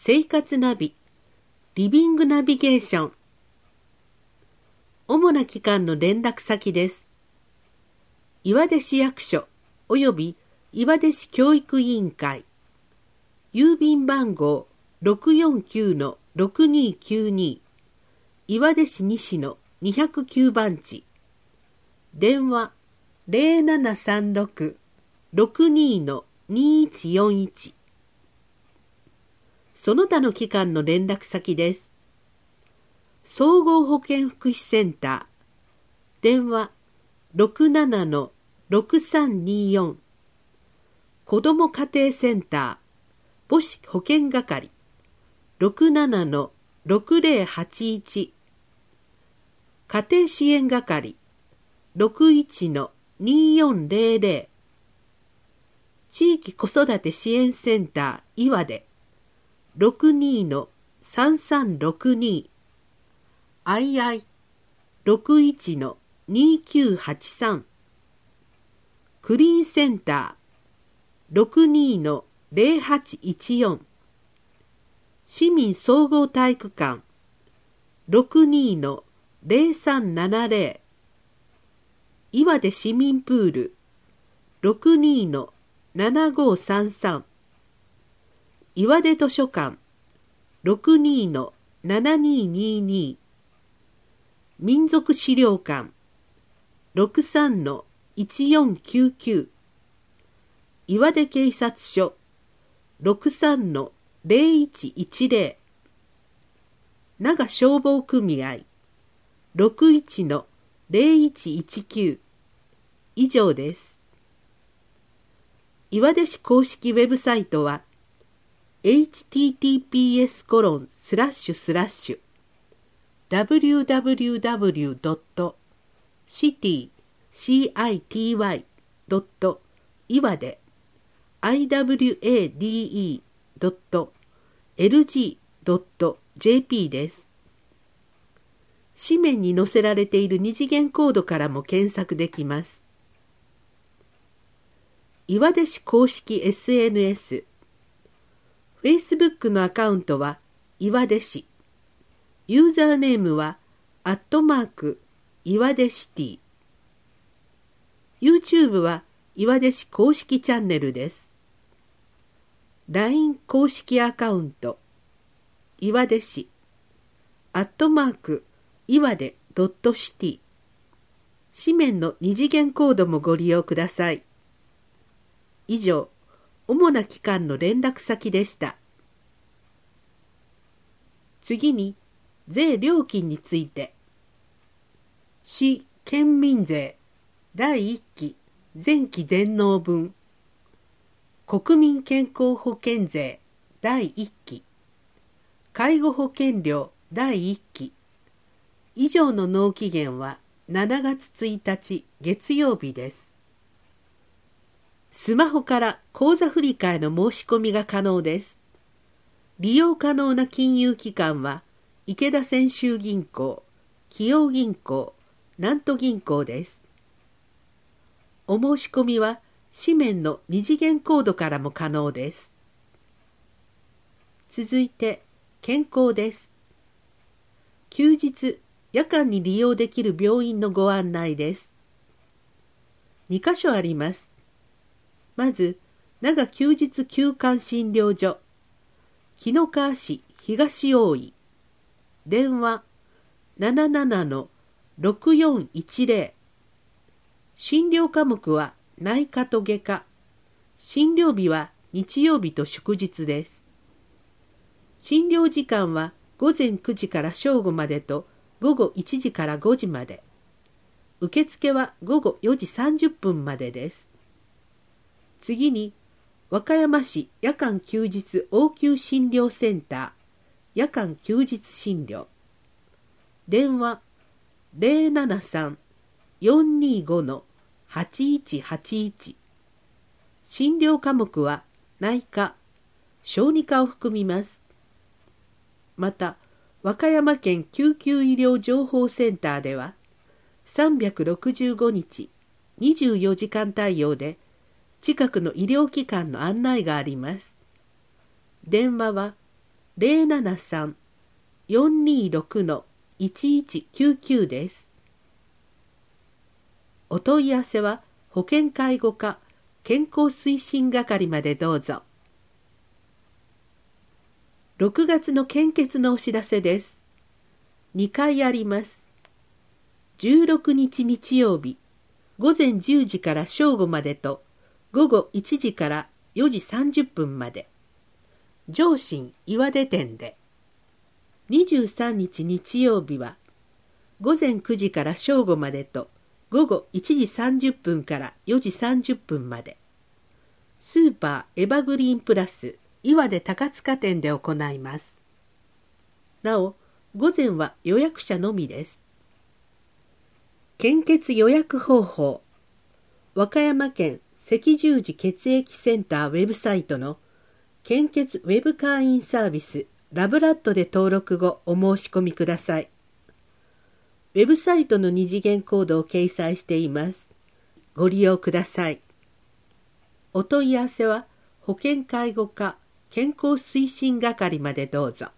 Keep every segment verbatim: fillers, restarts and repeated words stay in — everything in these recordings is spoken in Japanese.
生活ナビ、リビングナビゲーション。主な機関の連絡先です。岩出市役所および岩出市教育委員会。郵便番号 ろくよんきゅうのろくにきゅうに、岩出市西のにひゃくきゅうばん地。電話 ゼロななさんろく ろくにのにいちよんいち。その他の機関の連絡先です。総合保健福祉センター。電話 ろくななのろくさんによん。子ども家庭センター。母子保健係。ろくななのろくぜろはちいち。家庭支援係。ろくいちのによんぜろぜろ。地域子育て支援センター岩出。ろくにのさんさんろくに。アイアイ ろくいちのにきゅうはちさん。クリーンセンター ろくにのぜろはちいちよん。市民総合体育館 ろくにのぜろさんななぜろ。岩出市民プール ろくにのななごさんさん。岩出図書館 ろくにのななににに。民族資料館 ろくさんのいちよんきゅうきゅう。岩出警察署 ろくさんのぜろいちいちぜろ。長消防組合 ろくいちのぜろいちいちきゅう。以上です。岩出市公式ウェブサイトは エイチティーティーピーエスコロンスラッシュスラッシュダブリューダブリューダブリュードットシティドット岩出 アイダブリューエーディーイードットエルジードットジェーピー です。紙面に載せられている二次元コードからも検索できます。岩出市公式 エスエヌエス。Facebook のアカウントは岩出市。ユーザーネームはアットマーク岩出シティ。YouTube は岩出市公式チャンネルです。ライン 公式アカウント岩出市アットマーク岩出ドットシティ。紙面の二次元コードもご利用ください。以上、主な機関の連絡先でした。次に、税料金について。市県民税だいいっき前期全納分。国民健康保険税だいいっき。介護保険料だいいっき。以上の納期限はしちがつついたち月曜日です。スマホから口座振替の申し込みが可能です。利用可能な金融機関は池田泉州銀行、紀陽銀行、南都銀行です。お申し込みは紙面の二次元コードからも可能です。続いて健康です。休日、夜間に利用できる病院のご案内です。にかしょあります。まず、長休日休館診療所、紀の川市東大井。電話 ななななのろくよんいちぜろ。診療科目は内科と外科。診療日は日曜日と祝日です。診療時間はごぜんくじから正午までとごごいちじからごじまで。受付はごごよじさんじゅっぷんまでです。次に、和歌山市夜間休日応急診療センター夜間休日診療。電話 ゼロななさんよんにごのはちいちはちいち。診療科目は内科、小児科を含みます。また、和歌山県救急医療情報センターでは、さんびゃくろくじゅうごにち、にじゅうよじかん対応で、近くの医療機関の案内があります。電話はゼロななさん よんにろく いちいちきゅうきゅう です。お問い合わせは保健介護課健康推進係までどうぞ。ろくがつの献血のお知らせです。にかいあります。じゅうろくにち日曜日、ごぜんじゅうじから正午までと、ごごいちじからよじさんじゅっぷんまで。上信岩出店で。にじゅうさんにち日曜日は、ごぜんくじから正午までと、ごごいちじさんじゅっぷんからよじさんじゅっぷんまで。スーパーエバグリーンプラス岩出高塚店で行います。なお、午前は予約者のみです。献血予約方法。和歌山県赤十字血液センターウェブサイトの献血ウェブ会員サービスラブラッドで登録後お申し込みください。ウェブサイトの二次元コードを掲載しています。ご利用ください。お問い合わせは保健介護課健康推進係までどうぞ。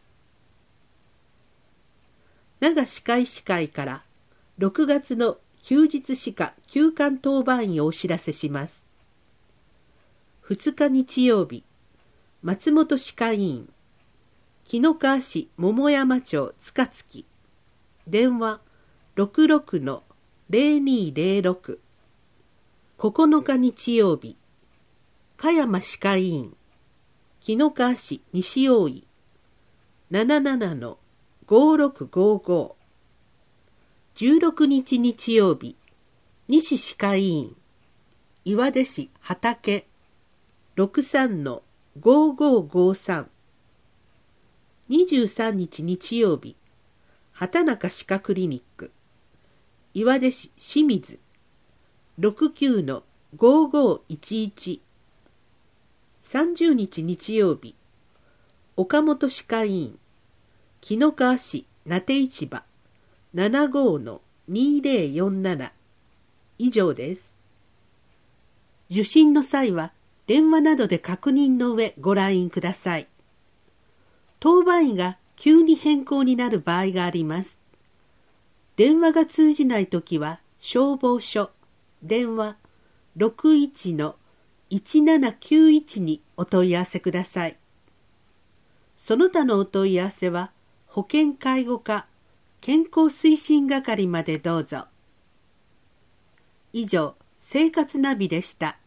長歯科医師会からろくがつの休日歯科休館当番員をお知らせします。ふつか日曜日、松本歯科医院、紀の川市桃山町塚月、電話 ろくろくのゼロにゼロろく。ここのか日曜日、香山歯科医院、紀の川市西大井、ななななのごろくごご。じゅうろくにち日曜日、西歯科医院、岩出市畑、ろくさんのごごごさん。にじゅうさんにち日曜日、畑中歯科クリニック、岩出市清水、ろくきゅうのごごいちいち。さんじゅうにち日曜日、岡本歯科医院、紀の川市名手市場、ななごのにぜろよんなな。以上です。受診の際は、電話などで確認の上ご来院ください。当番医が急に変更になる場合があります。電話が通じないときは、消防署、電話 ろくいちのいちななきゅういち にお問い合わせください。その他のお問い合わせは、保健介護課健康推進係までどうぞ。以上、生活ナビでした。